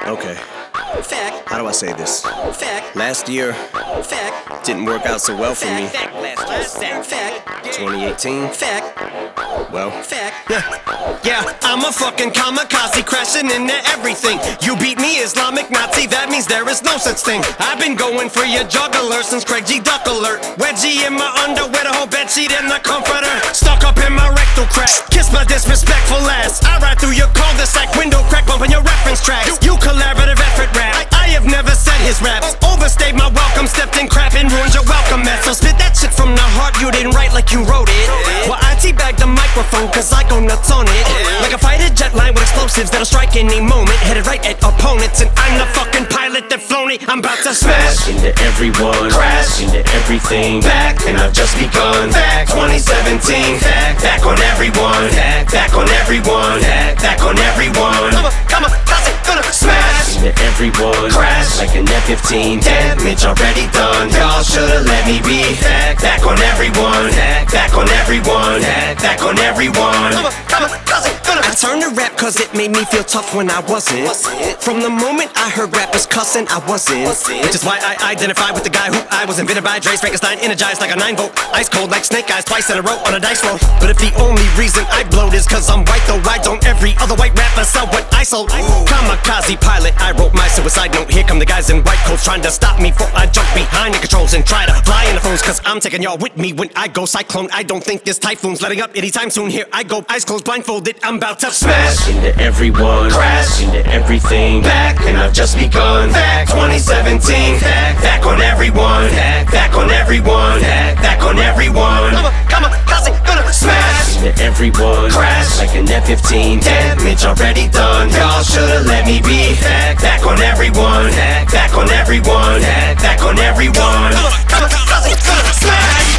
Okay. Fact. How do I say this? Fact. Last year Fact. didn't work out so well for me. Fact. 2018, Fact. well, Fact. Yeah, I'm a fucking kamikaze crashing into everything. You beat me, Islamic Nazi, that means there is no such thing. I've been going for your juggler since Craig G. Duck Alert. Wedgie in my underwear, the whole bedsheet in the comforter. Stuck up in my rectal crack, kiss my disrespectful ass. I ride through your cul-de-sac, window crack, bumping your reference tracks. You collaborative effort rap, I have never said his raps. Overstayed my welcome, stepped in crap and ruined your welcome mat. So spit that shit from the heart, you didn't write like you wrote it. Well, I teabag the microphone cause I go nuts on it. Like a fighter jet line with explosives that'll strike any moment. Headed right at opponents and I'm the fucking pilot that flown it. I'm about to smash into everyone, crash into everything. Back, and I've just begun. Back 2017, back on everyone, back on everyone, back on everyone. Kamikaze, gonna smash Into everyone, crash like an F-15. Damage already done. Y'all should've let me be. Back on everyone, back on everyone, back on everyone. Kamikaze, gonna I turned to rap cause it made me feel tough when I wasn't. From the moment I heard rappers cussing, I wasn't. Which is why I identify with the guy who I was invented by. Dre Frankenstein, energized like a 9-volt. Ice cold like snake eyes, twice in a row on a dice roll. But if the only reason I blowed is cause I'm white, though why don't every other white rapper sell what I sold? Kamikaze pilot, I wrote my suicide note. Here come the guys in white coats trying to stop me before I jump behind the controls and try to fly in the phones. Cause I'm taking y'all with me when I go cyclone. I don't think this typhoon's letting up anytime soon. Here I go, eyes closed, blindfolded, I'm about to smash into everyone, crash into everything. Back, and I've just begun. Back 2017, back on everyone, back on everyone, back on everyone. Kamikaze, gonna smash Into everyone, crash like an F-15. Damage already done. Y'all should've let me be. Back on everyone, back on everyone, back on everyone. Kamikaze, gonna smash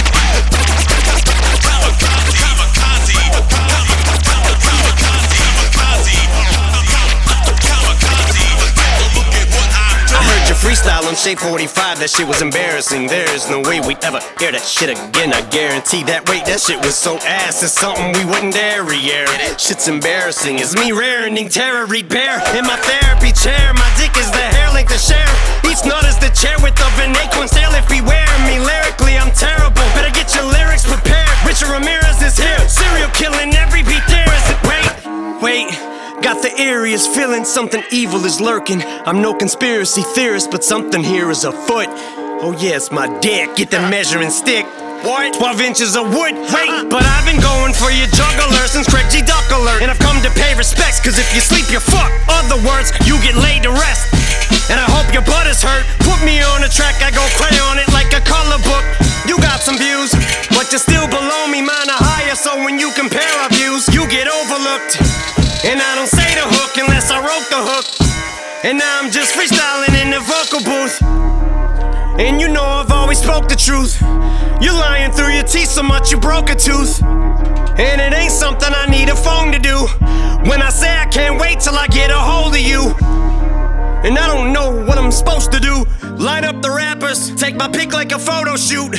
freestyle on Shape 45, that shit was embarrassing. There's no way we'd ever hear that shit again. I guarantee that. Wait, that shit was so ass. It's something we wouldn't dare re-air. Shit's embarrassing. It's me raring terror, read bear in my therapy chair. My dick is the hair length to share. Each nut is the chair width of an acorn. Stale if beware me. Lyrically, I'm terrible. Better get your lyrics prepared. Richard Ramirez is here. Serial killing every beat there. Is it? Wait. Got the eeriest feeling something evil is lurking. I'm no conspiracy theorist, but something here is afoot. Oh yeah, it's my dick. Get the measuring stick. What? 12 inches of wood. Wait, but I've been going for your juggler since Craig G. Duck Alert. And I've come to pay respects, cause if you sleep, you're fucked. Other words, you get laid to rest. And I hope your butt is hurt. Put me on a track, I go crayon it like a color book. You got some views, but you're still below me. Mine are higher, so when you compare our views, you get overlooked. And I don't say the hook unless I wrote the hook. And now I'm just freestyling in the vocal booth. And you know I've always spoke the truth. You're lying through your teeth so much you broke a tooth. And it ain't something I need a phone to do. When I say I can't wait till I get a hold of you. And I don't know what I'm supposed to do. Line up the rappers, take my pick like a photo shoot.